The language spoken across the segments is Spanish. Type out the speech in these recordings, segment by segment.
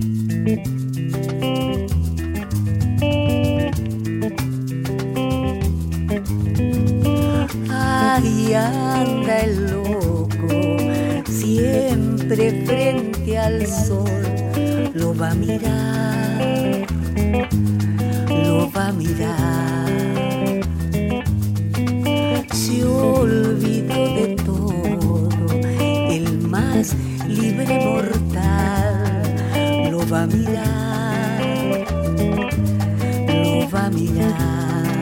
Ahí anda el loco, siempre frente al sol, lo va a mirar, lo va a mirar. Se olvidó de todo, el más libre mortal, lo va a mirar, lo va a mirar.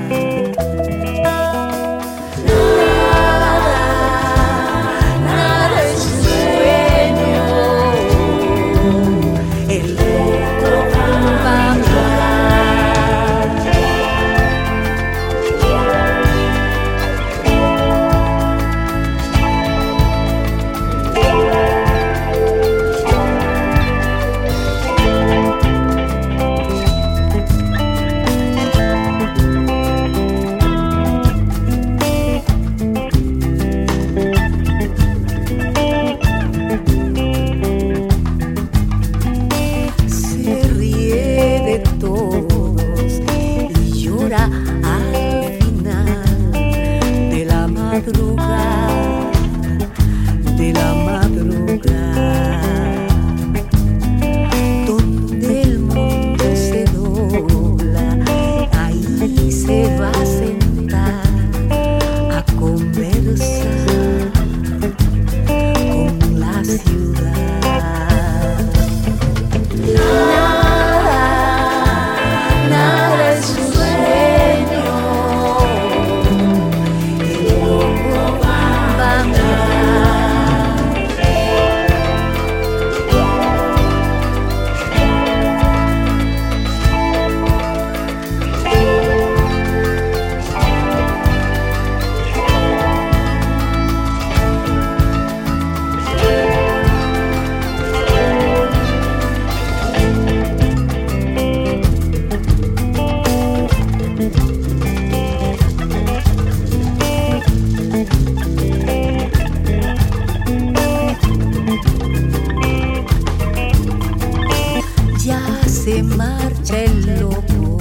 Se marcha el loco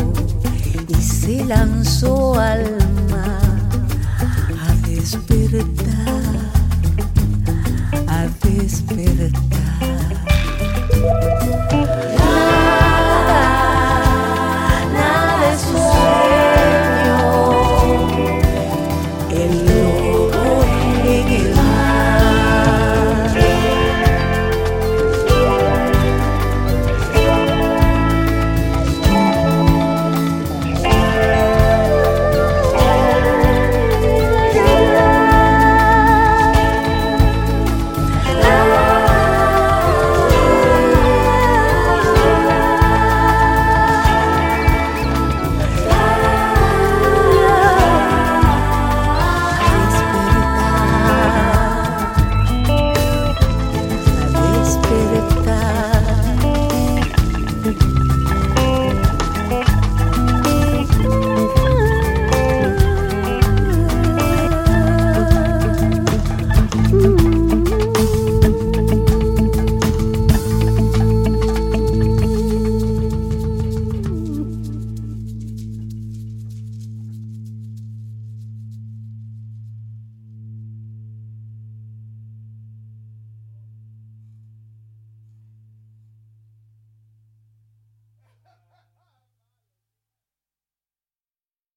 y se lanzó al mar a despertar.